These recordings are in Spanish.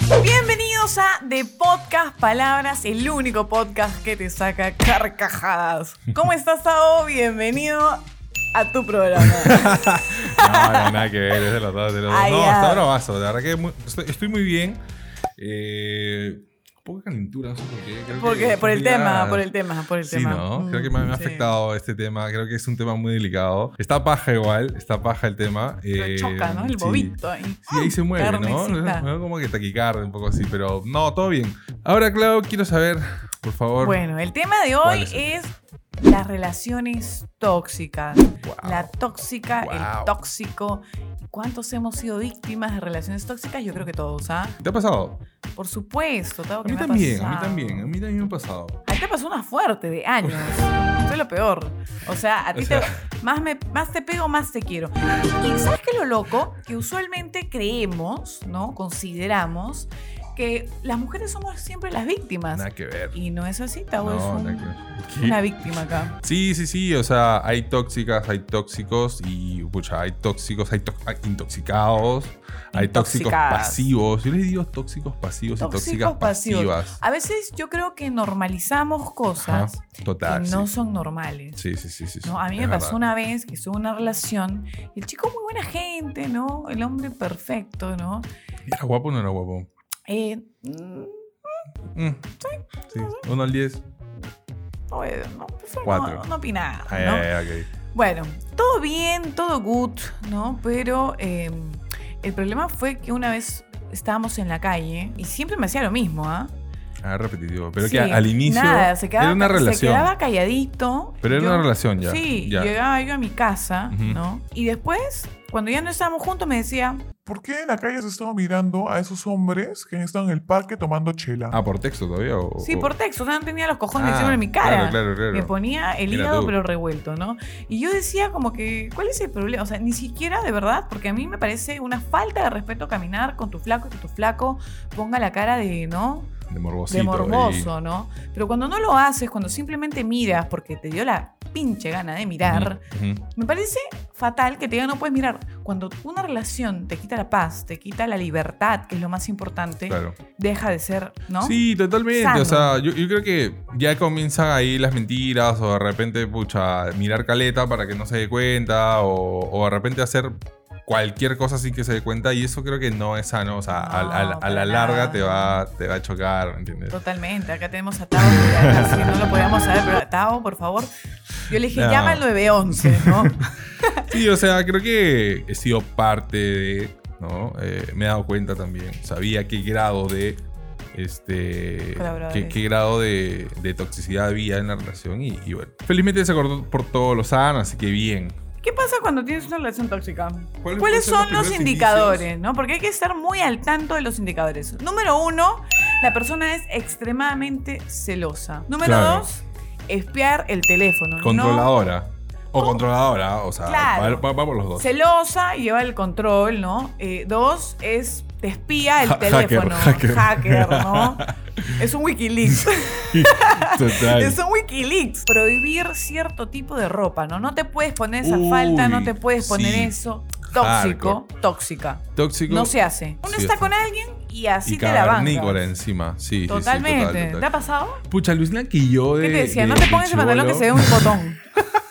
Bienvenidos a The Podcast Palabras, el único podcast que te saca carcajadas. ¿Cómo estás, Tavo? Bienvenido a tu programa. No, nada que ver, es de los dos. Ay, no, ya. está bravazo, la verdad que estoy muy bien. Poca calentura, no sé por qué. Creo Porque, que por el ya- tema. Sí, ¿no? Creo que me ha Sí. afectado este tema. Creo que es un tema muy delicado. Está paja igual, está paja el tema. Lo choca, ¿no? El sí. bobito ahí. Sí, ahí se mueve, Carnecita. ¿no? Como que taquicardia, un poco así, pero no, todo bien. Ahora, Clau, quiero saber, por favor. Bueno, el tema de ¿Cuál hoy es? es las relaciones tóxicas. Wow. La tóxica, Wow. el tóxico. ¿Cuántos hemos sido víctimas de relaciones tóxicas? Yo creo que todos, ¿ah? ¿Te ha pasado? Por supuesto, Tavo, A que mí me ha también, pasado. a mí también me ha pasado. A ti te pasó una fuerte de años. Eso es lo peor. O sea, a ti más te pego, más te quiero. Y ¿sabes qué es lo loco? Que usualmente creemos, ¿no? Consideramos que las mujeres somos siempre las víctimas. Nada que ver. Y no es así, Tavo, No, es nada que ver. ¿Qué? una víctima acá. Sí, o sea, hay tóxicas, hay tóxicos y, pucha, hay tóxicos, hay intoxicados, hay tóxicos Intoxicadas. pasivos. Yo les digo tóxicos pasivos y tóxicas pasivas. A veces yo creo que normalizamos cosas Ajá, total, que no sí. son normales. Sí. ¿No? A mí Es me pasó verdad. una vez que estuve en una relación y el chico muy buena gente, ¿no? El hombre perfecto, ¿no? ¿Era guapo o no era guapo? Sí. 1 al 10. No, prefiero Cuatro. no opinar, Ay, ¿no? ok. Bueno, todo bien, todo good, ¿no? Pero el problema fue que una vez estábamos en la calle y siempre me hacía lo mismo, ¿ah? Repetitivo. Pero Sí, que al inicio nada, se quedaba, era una relación. Se quedaba calladito. Pero era una relación ya. Sí, ya. llegaba yo a mi casa, Ujú. ¿no? Y después, cuando ya no estábamos juntos, me decía, ¿Por qué en la calle has estado mirando a esos hombres que han estado en el parque tomando chela? ¿Por texto todavía? sí, por texto, o sea, no tenía los cojones de Ah, decirlo en mi cara. claro. Me ponía el Mira hígado tú. pero revuelto, ¿no? Y yo decía como que, ¿cuál es el problema? O sea, ni siquiera de verdad, porque a mí me parece una falta de respeto caminar con tu flaco y que tu flaco ponga la cara de, ¿no? De morbosito. De morboso, ¿no? Pero cuando no lo haces, cuando simplemente miras porque te dio la pinche gana de mirar, Ujú. me parece fatal que te digan no puedes mirar. Cuando una relación te quita la paz, te quita la libertad, que es lo más importante, Claro. deja de ser, ¿no? Sí, totalmente. Sano. O sea, yo creo que ya comienzan ahí las mentiras o de repente, pucha, mirar caleta para que no se dé cuenta o de repente hacer cualquier cosa sin que se dé cuenta y eso creo que no es sano. O sea, No, a la para larga nada. te va a chocar, ¿entiendes? Totalmente. Acá tenemos a Tavo, que acá sí no lo podíamos saber, pero Tavo, por favor. Yo le dije, No. llama al 911, ¿no? Sí, o sea, creo que he sido parte de, ¿no? Me he dado cuenta también. Sabía qué grado de Colaboradores. qué grado de toxicidad había en la relación y bueno. Felizmente se acordó por todos los sanos, así que bien. ¿Qué pasa cuando tienes una relación tóxica? ¿Cuáles ¿Cuáles son son los los primeros indicadores? indicios? ¿No? Porque hay que estar muy al tanto de los indicadores. Número 1, la persona es extremadamente celosa. Número Claro. 2, espiar el teléfono. Controladora. O controladora, o sea, Claro. va por los dos. Celosa, lleva el control, ¿no? 2 es te espía el Hacker, teléfono. hacker. ¿no? Es un Wikileaks. Total. Es un Wikileaks. Prohibir cierto tipo de ropa, ¿no? No te puedes poner esa Uy, falta, no te puedes poner sí. eso. Tóxico, Hardcore. tóxica. Tóxico. No se hace. Uno Sí, está sí. con alguien y así Y te la cavernícola bancas. encima. Sí, Totalmente. sí, total. ¿Te ha pasado? Pucha, alucina que yo de. ¿Qué te decía? de- No te de pongas ese pantalón que chibolo- se ve un botón.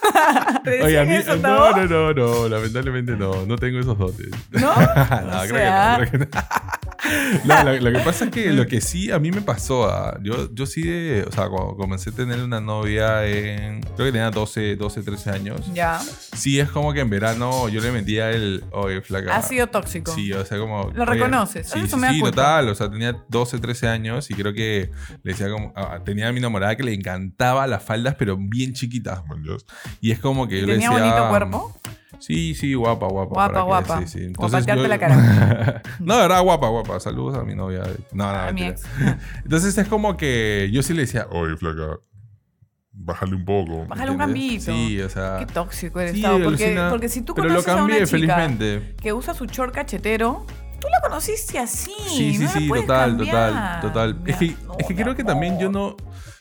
¿Te Oye, a decían mí. eso, Tavo? No, lamentablemente no. No tengo esos dotes. ¿No? No, O creo sea, que no. No, lo que pasa es que lo que sí a mí me pasó, yo sí o sea, cuando comencé a tener una novia creo que tenía 12, 13 años. Ya. Sí, es como que en verano yo le metía oye, flaca. Ha sido tóxico. Sí, o sea, como... Lo oye, reconoces. Sí, Eso sí, me da sí, culpa. total. O sea, tenía 12, 13 años y creo que le decía como... tenía a mi enamorada que le encantaba las faldas, pero bien chiquitas, man, Dios. Y es como que yo le ¿Tenía decía... bonito cuerpo? Sí, guapa. Guapa. Sí, sí. Como patearte la cara. No, de verdad, guapa. Saludos a mi novia. No, A mi mentira. ex. Entonces es como que yo sí le decía, oye, flaca, bájale un poco. Bájale un ¿entiendes? cambito. Sí, o sea... Qué tóxico eres, Sí, Tavo. alucina. Porque si tú Pero lo conoces a una cambié, chica felizmente. que usa su short cachetero, tú la conociste así. Sí, no la puedes total. cambiar. Es que No, creo que también yo no...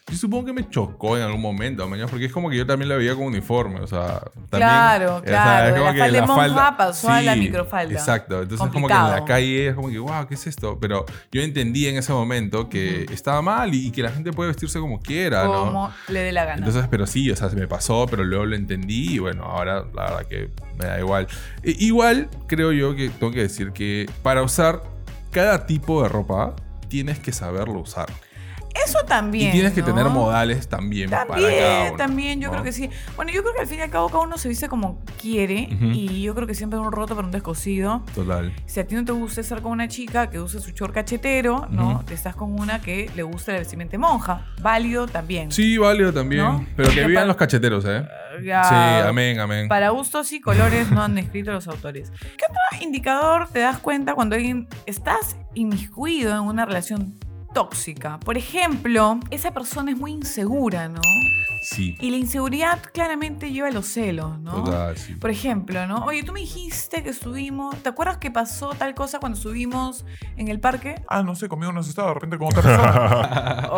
Yo supongo que me chocó en algún momento, mañana, porque es como que yo también la veía con uniforme, o sea, también, Claro, o sea, claro. es como De la que falda de monja pasó a la microfalda. Exacto. Entonces como que en la calle es como que, wow, ¿qué es esto? Pero yo entendí en ese momento que estaba mal y que la gente puede vestirse como quiera, ¿no? Como le dé la gana. Entonces, pero sí, o sea, se me pasó, pero luego lo entendí y bueno, ahora la verdad que me da igual. Igual creo yo que tengo que decir que para usar cada tipo de ropa tienes que saberlo usar. Eso también. Y tienes que ¿no? tener modales también para cada uno. También, yo ¿no? creo que sí. Bueno, yo creo que al fin y al cabo cada uno se viste como quiere. Y yo creo que siempre un roto para un descosido. Total. Si a ti no te gusta estar con una chica que use su short cachetero, ¿no? Te estás con una que le gusta el vestimenta monja. Válido también. Sí, válido también. ¿No? Pero que Porque vivan los cacheteros, ¿eh? Ya, Sí, amén, amén. Para gustos y colores no han escrito los autores. ¿Qué otro indicador te das cuenta cuando alguien estás inmiscuido en una relación tóxica? Por ejemplo, esa persona es muy insegura, ¿no? Sí. Y la inseguridad claramente lleva a los celos, ¿no? Total, sí. Por ejemplo, ¿no? Oye, tú me dijiste que estuvimos... ¿Te acuerdas que pasó tal cosa cuando estuvimos en el parque? No sé, conmigo no has estado de repente con otra persona.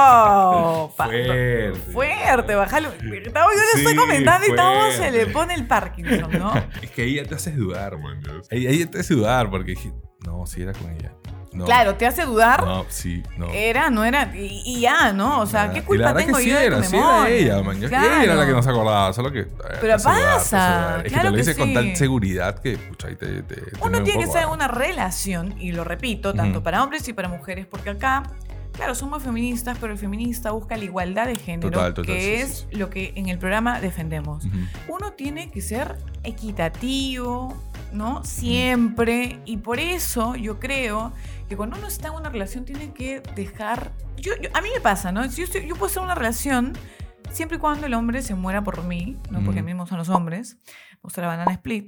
¡Oh! Fuerte. Fuerte, bájalo. Yo le estoy comentando y todo se le pone el Parkinson, ¿no? Es que ahí ya te haces dudar, man. Ahí ya te haces dudar porque dije, no, sí era con ella. No, Claro, te hace dudar. No, sí, no. Era, no era. Y ya, ¿no? O sea, ¿qué Y la culpa verdad tengo que yo de tu sí memoria? era ella, man. Claro. Ella era la que no se acordaba, solo que... Pero te hace dudar, te hace pasa, dudar. Es que claro te lo que dice con sí. tal seguridad que, pucha, ahí te Uno mueve un tiene que poco, estar en ¿ah? una relación, y lo repito, tanto para hombres y para mujeres, porque acá, claro, somos feministas, pero el feminista busca la igualdad de género, Total, que sí, es lo que en el programa defendemos. Ujú. Uno tiene que ser equitativo, ¿no? Siempre. Y por eso yo creo que cuando uno está en una relación tiene que dejar... a mí me pasa, ¿no? Yo puedo estar en una relación siempre y cuando el hombre se muera por mí, ¿no? Porque a mí me gustan los hombres. Me gusta la banana split.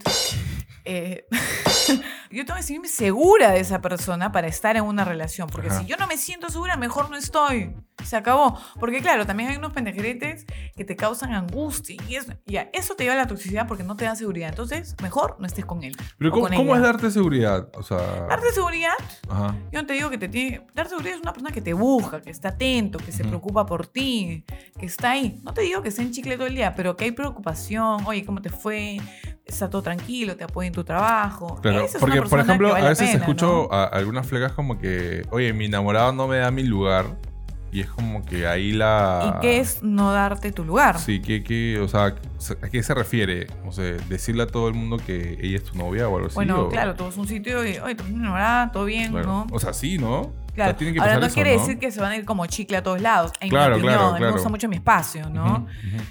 Yo tengo que sentirme segura de esa persona para estar en una relación. Porque Ajá. si yo no me siento segura, mejor no estoy. Se acabó. Porque claro, también hay unos pendejeretes que te causan angustia. Y eso te lleva a la toxicidad porque no te da seguridad. Entonces, mejor no estés con él. Pero o con ¿cómo ella. es darte seguridad? O sea... Darte seguridad, Ajá. yo no te digo que te tiene... Dar seguridad es una persona que te busca, que está atento, que se preocupa por ti, que está ahí. No te digo que esté en chicle todo el día, pero que hay preocupación. Oye, ¿cómo te fue? Está todo tranquilo, te apoya en tu trabajo. Claro, Esa es porque, una por persona ejemplo, que vale a la veces pena, escucho ¿no? a algunas flecas como que, oye, mi enamorado no me da mi lugar. Y es como que ahí la... ¿Y qué es no darte tu lugar? Sí, o sea, ¿a qué se refiere? O sea, decirle a todo el mundo que ella es tu novia o algo así. Bueno, o... claro, tú vas a un sitio y, oye, tú eres mi enamorada, todo bien, Claro. ¿no? O sea, sí, ¿no? Claro. O sea, tiene que Ahora pasar no eso, quiere ¿no? decir que se van a ir como chicle a todos lados. En Claro, mi opinión, claro, me claro. gusta mucho mi espacio, ¿no? Ujú,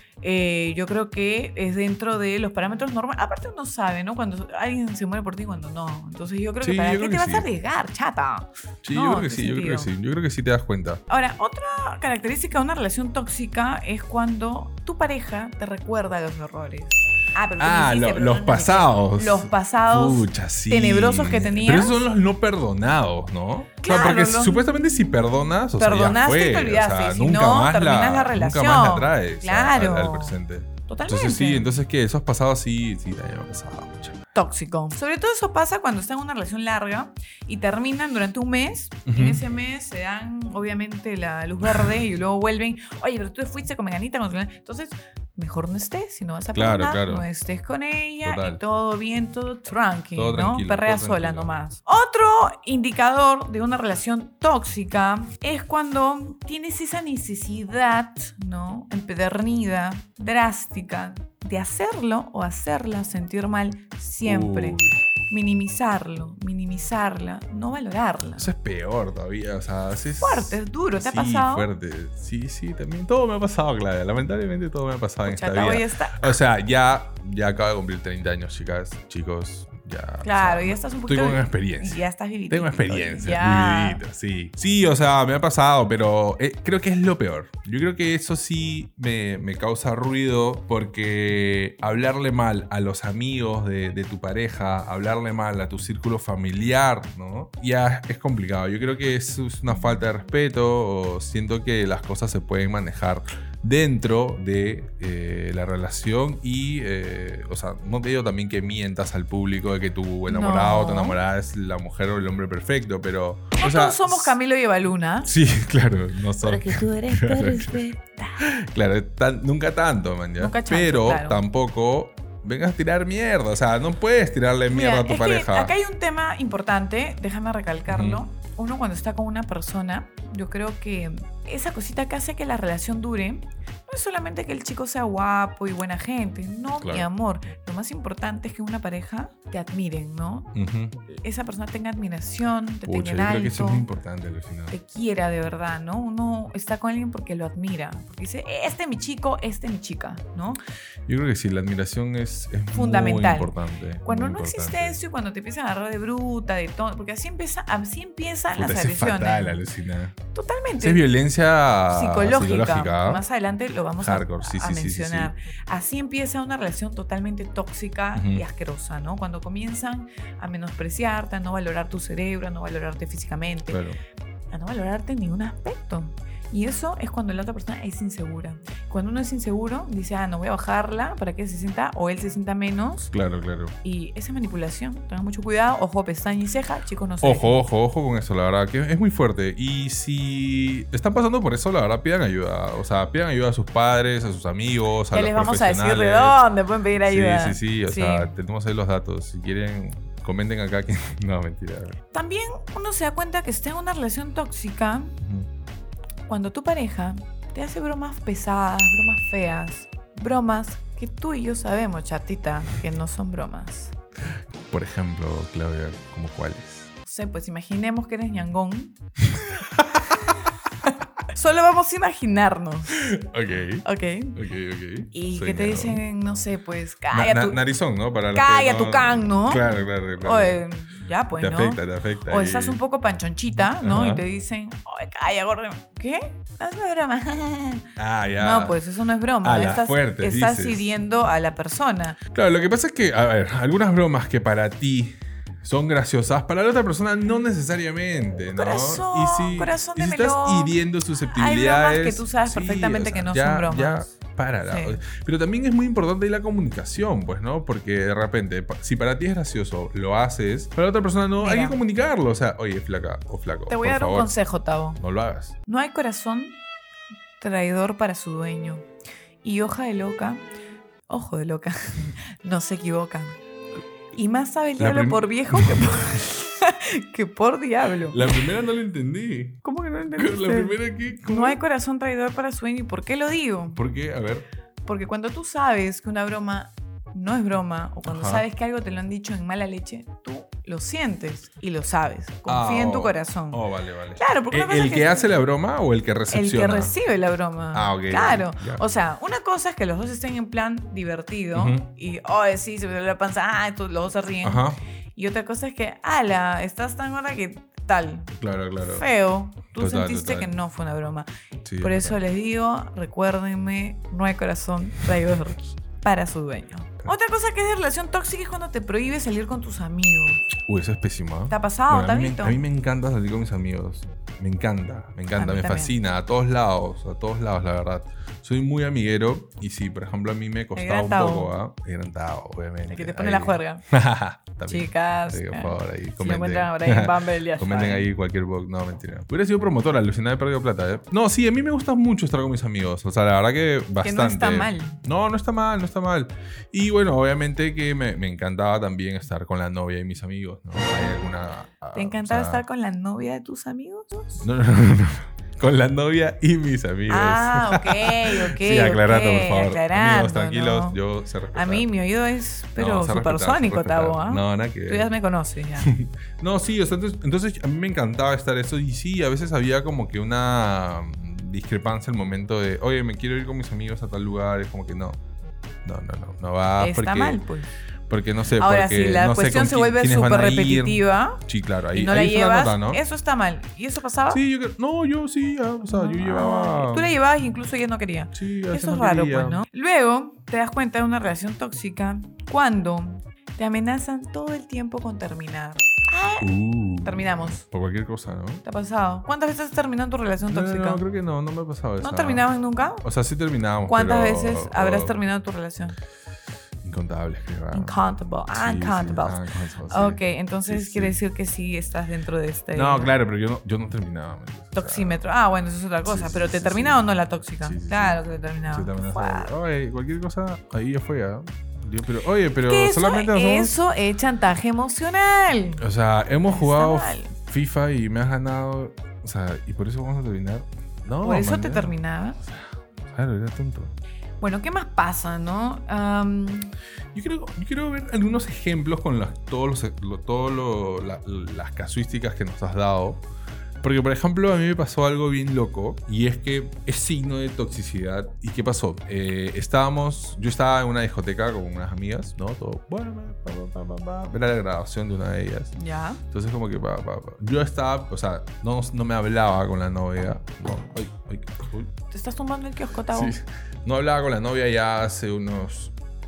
ujú. Yo creo que es dentro de los parámetros normales. Aparte uno sabe, ¿no? Cuando alguien se muere por ti y cuando no. Entonces yo creo que Sí, ¿para yo qué creo te que vas sí. a arriesgar, chata? Sí, No, yo creo que ¿qué sí, yo creo que sentido? sí. Yo creo que sí te das cuenta. Ahora, otra característica de una relación tóxica es cuando tu pareja te recuerda los errores. Pero tú me hiciste, pero los tú no me pasados. hiciste. Los pasados Pucha, sí. tenebrosos que tenías. Pero esos son los no perdonados, ¿no? O sea, Claro, porque los- supuestamente si perdonas, o sea, ya Perdonaste fue. y te olvidaste, O sea, si nunca no, más terminas la relación. Nunca más la traes Claro. al presente. Totalmente. Entonces sí, entonces ¿qué? Esos pasados sí, también me ha pasado mucho. Tóxico. Sobre todo eso pasa cuando están en una relación larga y terminan durante un mes. Y en ese mes se dan, obviamente, la luz verde y luego vuelven. Oye, pero tú te fuiste con Meganita. Entonces, mejor no estés. Si no vas a Claro, perdonar, claro. no estés con ella. Total. Y todo bien, todo tranqui, Todo ¿no? tranquilo, Perrea todo sola tranquilo. nomás. Otro indicador de una relación tóxica es cuando tienes esa necesidad, ¿no? Empedernida, drástica, de hacerlo o hacerla sentir mal siempre. Uy, Minimizarla, no valorarla. eso es peor todavía, o sea, es Fuerte, es duro, ¿te ha sí, pasado? fuerte. Sí, también. Todo me ha pasado, Claudia. Lamentablemente todo me ha pasado en Pucha, esta hoy vida. está. O sea, ya acabo de cumplir 30 años, chicos. Ya. Claro, o sea, ya estás un estoy poquito. con experiencia. Ya estás vividito. Tengo experiencia, Ya. vividita, sí. Sí, o sea, me ha pasado, pero creo que es lo peor. Yo creo que eso sí me causa ruido porque hablarle mal a los amigos de tu pareja, hablarle mal a tu círculo familiar, ¿no? Ya es complicado. Yo creo que eso es una falta de respeto o siento que las cosas se pueden manejar dentro de la relación y, o sea, no te digo también que mientas al público de que tu enamorado o tu enamorada es la mujer o el hombre perfecto, pero... No o sea, todos somos Camilo y Evaluna. Sí, claro, no son. Porque tú eres perfecta. Claro, nunca tanto, man, ¿ya? Nunca chancho, pero claro. tampoco vengas a tirar mierda. O sea, no puedes tirarle mierda a tu es pareja. Que acá hay un tema importante, déjame recalcarlo. Ujú. Uno cuando está con una persona, yo creo que esa cosita que hace que la relación dure, no es solamente que el chico sea guapo y buena gente. No, Claro. mi amor. Lo más importante es que una pareja te admiren, ¿no? Ujú. Esa persona tenga admiración, te Pucha, tenga en yo creo que eso alto, es muy importante al final. te quiera de verdad, ¿no? Uno está con alguien porque lo admira. Porque dice, este es mi chico, este es mi chica, ¿no? Yo creo que sí, la admiración es Fundamental. muy importante. Cuando muy no existe importante. eso y cuando te empiezan a agarrar de bruta, de todo, porque así empiezan Puta, las eso es agresiones. fatal, alucina. Totalmente. Esa es violencia psicológica. Más adelante lo vamos Hardcore, a sí, sí, sí, mencionar. Así empieza una relación totalmente tóxica Ujú. y asquerosa, ¿no? Cuando comienzan a menospreciarte, a no valorar tu cerebro, a no valorarte físicamente, Claro. a no valorarte en ningún aspecto. Y eso es cuando la otra persona es insegura. Cuando uno es inseguro, dice, no voy a bajarla para que se sienta o él se sienta menos. Claro, claro. Y esa manipulación, tengan mucho cuidado. Ojo, pestaña y ceja, chicos, no se Ojo con eso, la verdad, que es muy fuerte. Y si están pasando por eso, la verdad, pidan ayuda. O sea, pidan ayuda a sus padres, a sus amigos, a Ya los les vamos a decir de profesionales. dónde pueden pedir ayuda. Sí. O sea, tenemos ahí los datos. Si quieren, comenten acá que... No, mentira. También uno se da cuenta que está en una relación tóxica Ujú. cuando tu pareja te hace bromas pesadas, bromas feas, bromas que tú y yo sabemos, chatita, que no son bromas. Por ejemplo, Claudia, ¿cómo cuáles? No sé, pues imaginemos que eres ñangón. Solo vamos a imaginarnos, Ok. ¿ok? Y Soy que te ñangón. dicen, no sé, pues, calla tu... Narizón, ¿no? Para los Calla que tu can, ¿no? Claro. Oye, ya pues, te ¿no? afecta. O y- estás un poco panchonchita, ¿no? Ajá. Y te dicen, oye, calla, gordo. ¿Qué? No es una broma. Ah, ya. No, pues eso no es broma. A las fuertes, estás dices. hiriendo a la persona. Claro, lo que pasa es que, a ver, algunas bromas que para ti son graciosas, para la otra persona no necesariamente, ¿no? Corazón y de si estás melón. hiriendo Hay susceptibilidades... bromas que tú sabes perfectamente que no son bromas. Ya, párala. Sí. Pero también es muy importante la comunicación, pues, ¿no? Porque de repente, si para ti es gracioso, lo haces, para la otra persona no, hay Mira. que comunicarlo. O sea, oye, flaca o flaco, Te voy por a dar un favor, consejo, Tavo. no lo hagas. No hay corazón traidor para su dueño. Y ojo de loca, no se equivocan. Y más sabe el La diablo prim- por viejo que por diablo. La primera no la entendí. ¿Cómo que no La entendiste? primera que... ¿cómo? No hay corazón traidor para su dueño. ¿Y por qué lo digo? ¿Por qué? A ver. Porque cuando tú sabes que una broma no es broma, o cuando Ajá. sabes que algo te lo han dicho en mala leche, tú lo sientes y lo sabes. Confía en tu corazón. Vale. Claro, porque una cosa ¿El es que hace la broma o el que el recepciona? que recibe la broma. Ah, ok, Claro. ya. O sea, una cosa es que los dos estén en plan divertido Ujú. y, sí, se me duele la panza, los dos se ríen. Ajá. Y otra cosa es que, estás tan gorda que tal. Claro. Feo. Tú Total, sentiste total. que no fue una broma. Sí, Por es eso verdad. les digo, recuérdenme, no hay corazón traidor para su dueño. Otra cosa que es de relación tóxica es cuando te prohíbe salir con tus amigos. Uy, eso es pésimo. ¿eh? ¿Te ha pasado, Bueno, a mí Tabito? me encanta salir con mis amigos. Me encanta, A mí me también. fascina. A todos lados, la verdad. Soy muy amiguero y sí, por ejemplo, a mí me costaba gran un Tavo. poco, ¿ah? El gran Tavo, obviamente. El que te pone Ahí. la juerga. También. Chicas, Sí, por favor, ahí si lo comenten. encuentran ahora en Bumble, ya Comenten saben. ahí cualquier blog. No, mentira. Hubiera sido promotora, alucinada, he perdido plata, ¿eh? No, sí, a mí me gusta mucho estar con mis amigos. O sea, la verdad que bastante. está mal. No está mal. Y bueno, obviamente que me encantaba también estar con la novia y mis amigos, ¿no? Hay alguna... ¿Te encantaba estar con la novia de tus amigos? No. Con la novia y mis amigos. Ok. Sí, aclarando, por favor. Aclarando, Amigos, tranquilos, ¿no? yo sé respetar. A mí mi oído es, pero No, sé respetar, supersónico, sé respetar. Tavo, ¿ah? No, nada que Tú ver. ya me conoces, ya. No, sí, o sea, entonces a mí me encantaba estar eso y sí, a veces había como que una discrepancia el momento de, oye, me quiero ir con mis amigos a tal lugar, es como que no va Está porque, mal, pues. porque no sé, Ahora, porque si la no sé cuestión con se vuelve quiénes van súper a ir. repetitiva Sí, claro, ahí, y no la ahí fue llevas, nota, ¿no? eso está mal. ¿Y eso pasaba? Sí, yo sí, ya, o sea, yo llevaba... Tú la llevabas e incluso ella no quería. Sí, a veces Eso es no raro, quería. pues, ¿no? Luego te das cuenta de una relación tóxica cuando Te amenazan todo el tiempo con terminar. Terminamos. Por cualquier cosa, ¿no? ¿Te ha pasado? ¿Cuántas veces has terminado tu relación tóxica? No, creo que no me ha pasado eso. ¿No terminaban nunca? O sea, sí terminábamos. ¿Cuántas pero, veces habrás terminado tu relación? Incontables, creo. Uncountable. Uncountable. Sí. Ok, entonces Sí. quiere decir que sí estás dentro de este... No, claro, pero yo no terminaba. ¿Me entiendes? O sea, Toxímetro. Bueno, eso es otra cosa. sí, ¿Pero sí, te sí, terminaba sí. o no la tóxica? Sí, sí, Claro que te terminaba. sí, también Wow. oye, cualquier cosa, ahí ya fue, ¿ah? Pero Que solamente eso es chantaje emocional. O sea, hemos Está jugado mal. FIFA y me has ganado. O sea, ¿y por eso vamos a terminar? No, Por eso man, te ya. terminaba. Claro, era tonto. Bueno, ¿qué más pasa, no? Yo quiero ver algunos ejemplos con las casuísticas que nos has dado. Porque, por ejemplo, a mí me pasó algo bien loco. Y es que es signo de toxicidad. ¿Y qué pasó? Yo estaba en una discoteca con unas amigas, ¿no? Todo, bueno, era la grabación de una de ellas. Ya. Entonces como que yo estaba, o sea, no me hablaba con la novia. No, uy. ¿Te estás tumbando el kiosco, Tavo? Sí. No hablaba con la novia ya hace unos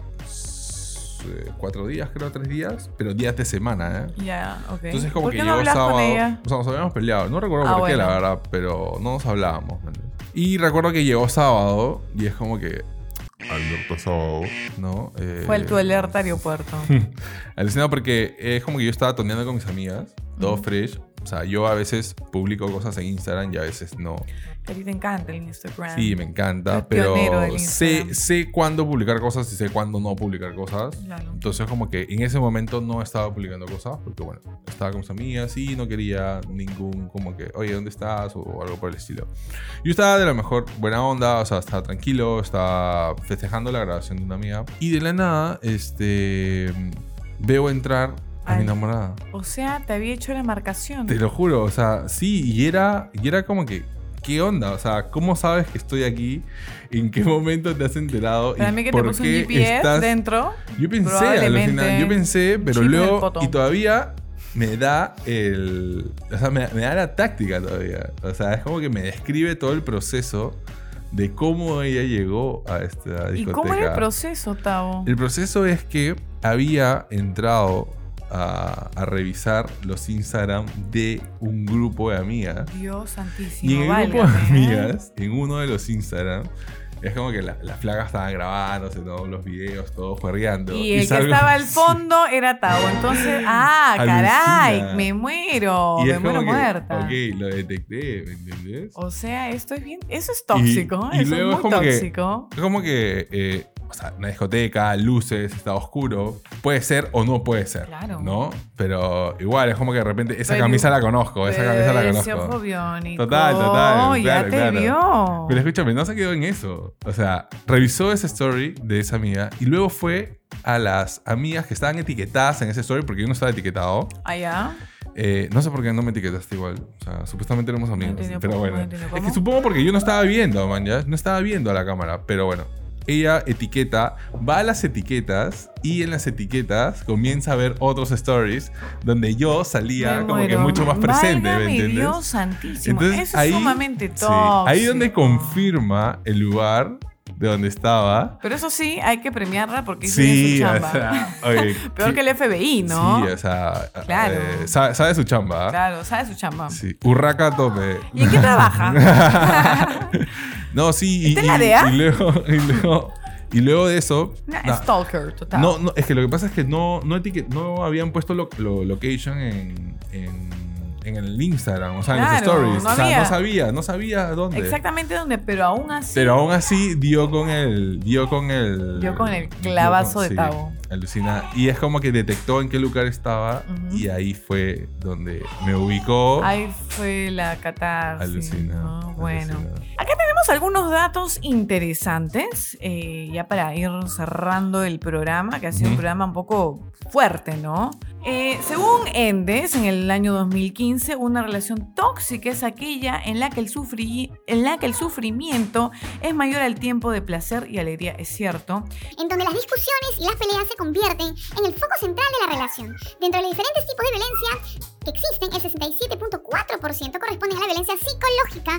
4 días, creo, 3 días, pero días de semana, ¿eh? Ya, ok. Entonces como ¿Por que qué no llegó hablas sábado, con ella? o sea, nos habíamos peleado, no recuerdo por qué, bueno. la verdad, pero no nos hablábamos, ¿me entiendes? Y recuerdo que llegó sábado y es como que alerta sábado, ¿no? Fue tu alerta aeropuerto. Alucinado porque es como que yo estaba toneando con mis amigas, todo fresh. O sea, yo a veces publico cosas en Instagram y a veces no. Que a ti te encanta el Instagram. Sí, me encanta, Eres pero pionero del Instagram. sé cuándo publicar cosas y sé cuándo no publicar cosas. Claro. Entonces como que en ese momento no estaba publicando cosas porque bueno, estaba con mis amigas y no quería ningún como que, oye, ¿dónde estás? O algo por el estilo. Yo estaba de la mejor buena onda, o sea, estaba tranquilo, estaba festejando la grabación de una amiga y de la nada, veo entrar a mi Ay. enamorada. O sea, te había hecho la marcación. Te lo juro, o sea, sí, y era como que, ¿qué onda? O sea, ¿cómo sabes que estoy aquí? ¿En qué momento te has enterado? Para ¿Y mí que te por puso un qué GPS estás- dentro. Yo pensé, Probablemente alucina, yo pensé, pero chip en el luego, poto. y todavía me da o sea, me da la táctica todavía. O sea, es como que me describe todo el proceso de cómo ella llegó a esta discoteca. ¿Y cómo era el proceso, Tavo? El proceso es que había entrado a revisar los Instagram de un grupo de amigas. Dios santísimo. Y en el grupo de válgame, ¿eh? amigas, en uno de los Instagram, es como que las flagas estaban grabándose, todos los videos, todos juergueando. Y el que salgo- estaba al fondo era Tavo. Entonces, caray, Alucina. me muero. Y Me es muero como que, muerta. ok, lo detecté, ¿me entiendes? O sea, esto es bien. Eso es tóxico. Y Eso luego es es muy como que- tóxico. Es como que, o sea, una discoteca, luces, está oscuro. Puede ser o no puede ser. Claro. ¿No? Pero igual, es como que de repente, esa Pero- camisa la conozco, esa camisa la Ese ojo conozco. biónico. Total, Ya claro, te claro. vio. Pero escúchame, no se quedó en eso. O sea, revisó esa story de esa amiga y luego fue a las amigas que estaban etiquetadas en ese story, porque yo no estaba etiquetado. Allá. No sé por qué no me etiquetaste igual. O sea, supuestamente éramos amigos. entiendo Pero cómo, bueno. no entiendo Es cómo. que supongo porque yo no estaba viendo, man, ya. No estaba viendo a la cámara. Pero bueno. Ella etiqueta, va a las etiquetas y en las etiquetas comienza a ver otros stories donde yo salía Me como que muero. mucho más presente, Válgame ¿me entiendes? Dios santísimo. Entonces, Eso es sumamente sí, tóxico. ahí donde confirma el lugar de donde estaba. Pero eso sí, hay que premiarla porque hizo Sí, bien su o chamba. sea, oye, Peor que el FBI, ¿no? Sí, o sea, Claro. sabe su chamba. ¿Ah? Claro, sabe su chamba. Sí, urraca a tope. ¿Y en qué trabaja? No, sí, ¿Está en la DEA? y luego de eso. Una nah, stalker, total. no, es que lo que pasa es que no habían puesto location en el Instagram, o sea, en los Claro, stories. no o sea, había. no sabía dónde. Exactamente dónde, pero aún así. Pero aún así dio con el clavazo de Tavo. Alucina. Y es como que detectó en qué lugar estaba Ujú. y ahí fue donde me ubicó. Ahí fue la catarsis. Alucina. ¿no? Bueno. Alucina. Acá tenemos algunos datos interesantes, ya para ir cerrando el programa, que ha sido un Ujú. programa un poco fuerte, ¿no? Según Endes, en el año 2015, una relación tóxica es aquella en la que el sufrimiento es mayor al tiempo de placer y alegría, es cierto. en donde las discusiones y las peleas se convierten en el foco central de la relación. Dentro de los diferentes tipos de violencia que existen, el 67.4% corresponde a la violencia psicológica,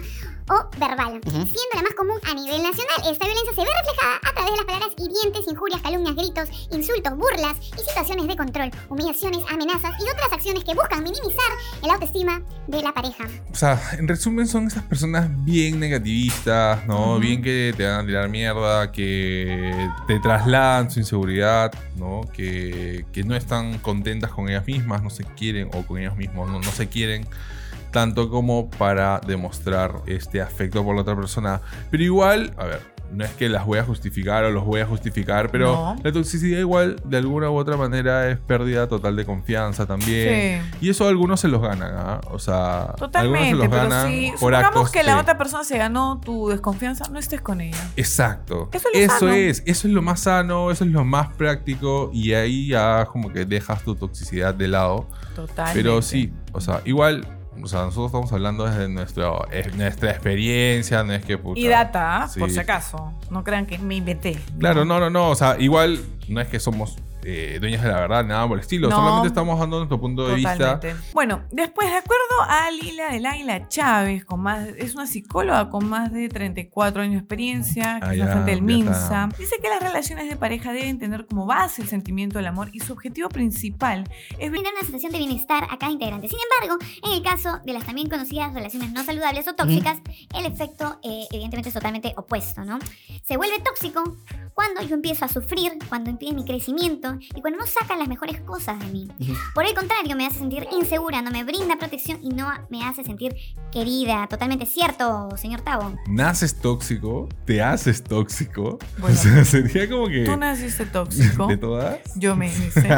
o verbal, siendo la más común a nivel nacional. Esta violencia se ve reflejada a través de las palabras hirientes, injurias, calumnias, gritos, insultos, burlas y situaciones de control, humillaciones, amenazas y otras acciones que buscan minimizar el autoestima de la pareja. O sea, en resumen son esas personas bien negativistas, ¿no? Bien que te van a tirar mierda, que te trasladan su inseguridad, ¿no? Que no están contentas con ellas mismas, no se quieren, o con ellos mismos, no se quieren tanto como para demostrar este afecto por la otra persona. Pero igual, a ver, no es que las voy a justificar o los voy a justificar, pero No. la toxicidad igual de alguna u otra manera es pérdida total de confianza también. Sí. Y eso a algunos se los ganan, ¿ah? O sea, Totalmente, algunos se los pero ganan si por supongamos actos que la otra persona se ganó tu desconfianza, no estés con ella. Exacto. Eso es lo sano. Eso es lo más sano, eso es lo más práctico y ahí ya como que dejas tu toxicidad de lado. Totalmente. Pero sí, o sea, igual, o sea, nosotros estamos hablando desde nuestra experiencia, no es que puta. Y data, ¿ah? Sí. Por si acaso. No crean que me inventé. Claro, no, o sea, igual no es que somos dueños de la verdad, nada por el estilo, No. solamente estamos dando nuestro punto de vista. Totalmente. Bueno, después, de acuerdo a Lila del Águila Chávez, es una psicóloga con más de 34 años de experiencia, que es ya, la fuente del ya MINSA, está. dice que las relaciones de pareja deben tener como base el sentimiento del amor y su objetivo principal es Brindar una sensación de bienestar a cada integrante. Sin embargo, en el caso de las también conocidas relaciones no saludables o tóxicas, el efecto evidentemente es totalmente opuesto, ¿no? Se vuelve tóxico cuando yo empiezo a sufrir, cuando impide mi crecimiento y cuando no sacan las mejores cosas de mí. Por el contrario, me hace sentir insegura, no me brinda protección y no me hace sentir querida. Totalmente cierto, señor Tavo. Naces tóxico, te haces tóxico. Bueno, o sea, sería como que. tú naciste tóxico. ¿De todas? Yo me hice.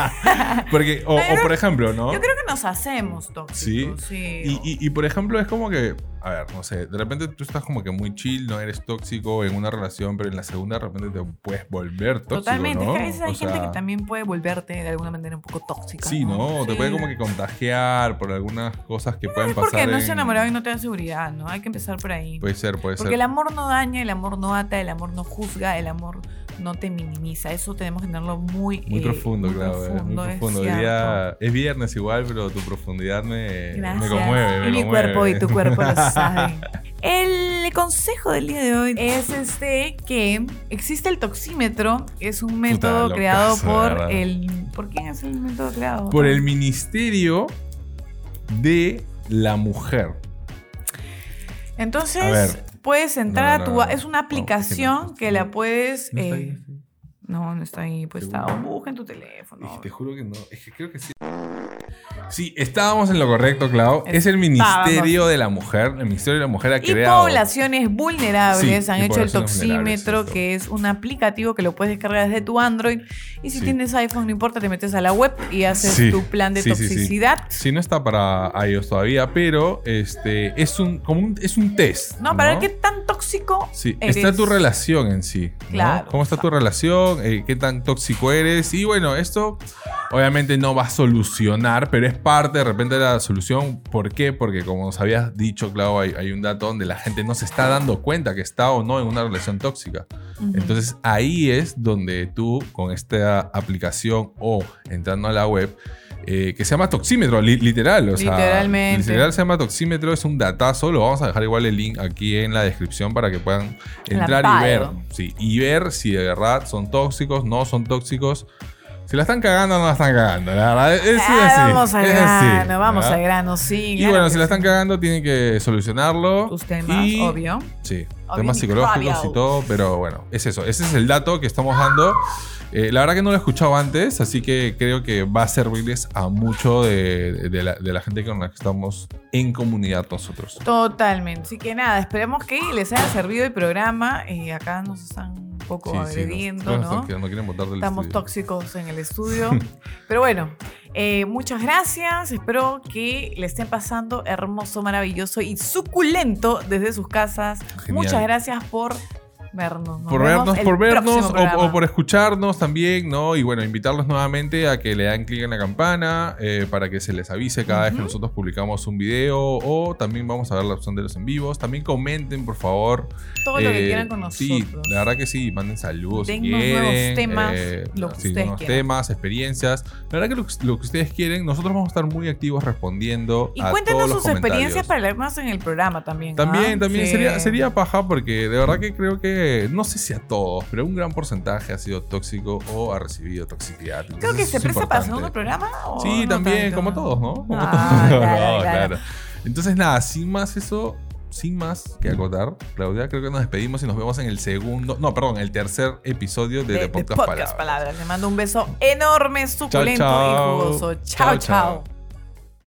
Porque, o por ejemplo, ¿no? Yo creo que nos hacemos tóxicos. Sí. Y por ejemplo, es como que, a ver, no sé, de repente tú estás como que muy chill, no eres tóxico en una relación, pero en la segunda de repente te puedes volver tóxico. Totalmente. ¿no? Es que a veces hay O gente sea, que también puede volverte de alguna manera un poco tóxica. Sí, ¿no? Te Sí. puede como que contagiar por algunas cosas que pueden Es pasar. porque no se en- enamorado y no te da seguridad, ¿no? Hay que empezar por ahí. Puede ser. Porque el amor no daña, el amor no ata, el amor no juzga, el amor no te minimiza. Eso tenemos que tenerlo muy Profundo, muy claro. profundo, Muy es profundo. cierto. Diría, es viernes igual, pero tu profundidad me Gracias. conmueve. Y me mi conmueve. cuerpo y tu cuerpo lo saben. El consejo del día de hoy es que existe el toxímetro, es un método locazo, creado por ¿verdad? ¿Por quién es el método creado? Por el Ministerio de la Mujer. Entonces, A ver. puedes entrar No. es una aplicación es que no. que la puedes... ¿No está ahí? no está ahí, pues está. ¿Seguro? Busca en tu teléfono. Te juro que no. Es que creo que sí. Sí, estábamos en lo correcto, Clau. Es el Ministerio de la Mujer. El Ministerio de la Mujer ha Y creado. poblaciones vulnerables Sí, han y hecho el poblaciones vulnerables, toxímetro, exacto. que es un aplicativo que lo puedes descargar desde tu Android. Y si Sí. tienes iPhone, no importa, te metes a la web y haces Sí, tu plan de sí, sí, sí. toxicidad. Sí, no está para iOS todavía, pero es un test. No, para ver qué tan tóxico Sí, eres. está tu relación en sí. ¿no? Claro, ¿Cómo está tu relación? ¿Qué tan tóxico eres? Y bueno, esto obviamente no va a solucionar, pero es parte de repente de la solución. ¿Por qué? Porque como nos habías dicho, Clau, hay un dato donde la gente no se está dando cuenta que está o no en una relación tóxica. Ujú. Entonces ahí es donde tú con esta aplicación o entrando a la web, que se llama Toxímetro, literal. O sea, Literalmente. literal se llama Toxímetro, es un datazo. Lo vamos a dejar igual el link aquí en la descripción para que puedan entrar y ver. bio. Sí, y ver si de verdad son tóxicos, no son tóxicos. Si la están cagando o no la están cagando. La verdad, es así. Vamos al es así, grano, vamos ¿verdad? al grano, sí. Y claro bueno, que si la sí. están cagando, tienen que solucionarlo. Tus temas, Y- obvio. Sí, Obvio, temas mi psicológicos rabia. y todo, pero bueno, es eso. Ese es el dato que estamos dando. La verdad que no lo he escuchado antes, así que creo que va a servirles a mucho de la gente con la que estamos en comunidad nosotros. Totalmente. Así que nada, esperemos que les haya servido el programa. Acá nos están un poco Sí, sí, agrediendo, nos ¿no? quieren botar del Estamos estudio. tóxicos en el estudio. Pero bueno, muchas gracias. Espero que le estén pasando hermoso, maravilloso y suculento desde sus casas. Genial. Muchas gracias por vernos. Nos Por vemos vernos, el por vernos próximo programa. o por escucharnos también, ¿no? Y bueno, invitarlos nuevamente a que le den clic en la campana para que se les avise cada vez que nosotros publicamos un video, o también vamos a ver la opción de los en vivos. También comenten, por favor. Todo lo que quieran con nosotros. Sí, la verdad que sí, manden saludos si Dennos quieren. nuevos temas, lo que ustedes nuevos quieran. temas, experiencias. La verdad que lo que ustedes quieren, nosotros vamos a estar muy activos respondiendo Y a cuéntenos todos los sus experiencias comentarios. para leernos en el programa también. También Sí. sería paja, porque de verdad que creo que, no sé si a todos, pero un gran porcentaje ha sido tóxico o ha recibido toxicidad. Creo Entonces, que eso se es presta para importante. segundo programa. ¿O Sí, no también, tanto? como todos, ¿no? Como Ah, todos. claro, No, claro. Entonces, nada, sin más eso, sin más que acotar, Claudia, creo que nos despedimos y nos vemos en el tercer episodio de The Podcast Palabras. Palabras. Le mando un beso enorme, suculento chao. y jugoso. Chao, Chao, chao. chao.